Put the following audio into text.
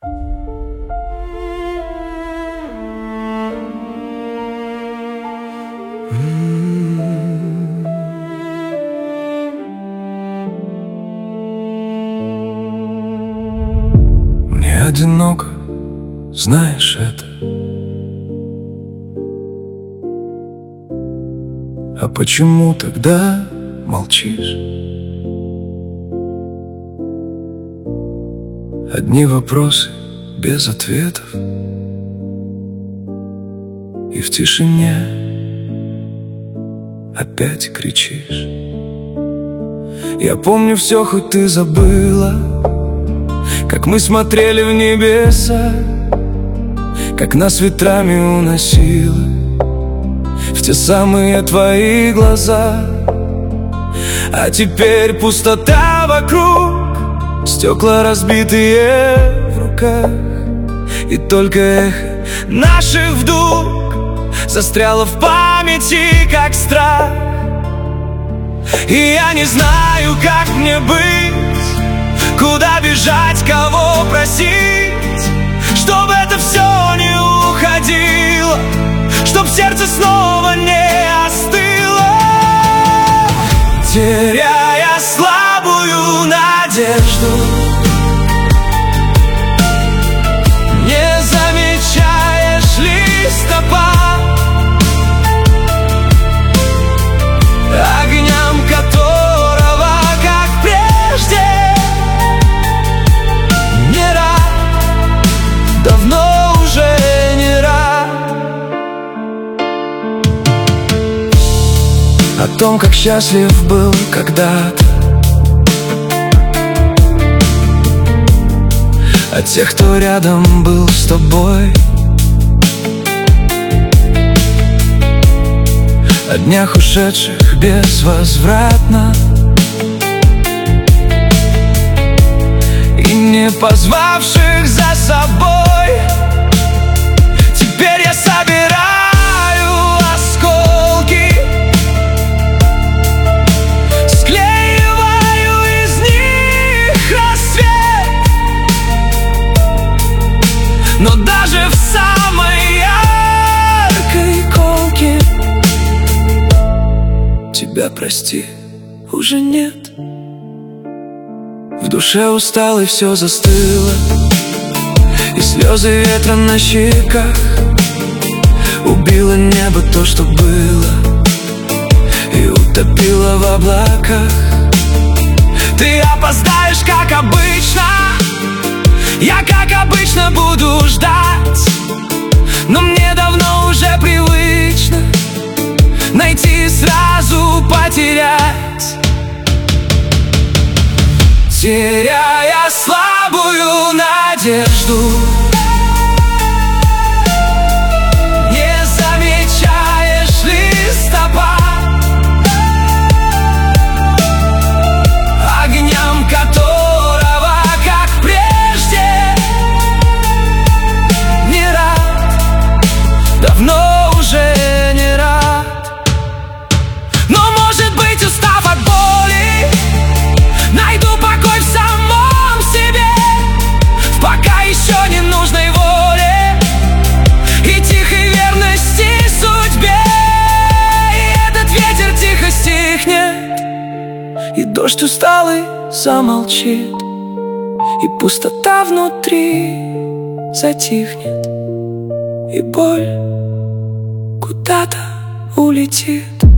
Мне одиноко, знаешь это. А почему тогда молчишь? Одни вопросы без ответов, и в тишине опять кричишь. Я помню все, хоть ты забыла, как мы смотрели в небеса, как нас ветрами уносило в те самые твои глаза. А теперь пустота вокруг, стекла разбитые в руках, и только эхо наших вдруг застряло в памяти, как страх. И я не знаю, как мне быть, куда бежать, кого просить, чтобы это все не уходило, чтоб сердце снова не остыло, теряя слабую надежду. Не замечаешь листопад, огням которого, как прежде, не рад, давно уже не рад. О том, как счастлив был когда-то, о тех, кто рядом был с тобой, о днях, ушедших безвозвратно и не позвавших за собой. Теперь я собираю осколки, склеиваю из них рассвет, но даже в самой яркой колке тебя, прости, уже нет. В душе устал и все застыло, и слезы ветра на щеках убило небо то, что было, и утопило в облаках. Ты опоздаешь, как обычно, я, как обычно, буду ждать, но мне давно уже привычно найти, сразу потерять, теряя слабую надежду. Не замечаешь листопад, огням которого, как прежде, не рад, давно уже не рад. Но, может быть, устав от боли, найду покой в самом себе, в пока еще не нужной воле и тихой верности судьбе. И этот ветер тихо стихнет, и дождь усталый замолчит, и пустота внутри затихнет, и боль куда-то улетит.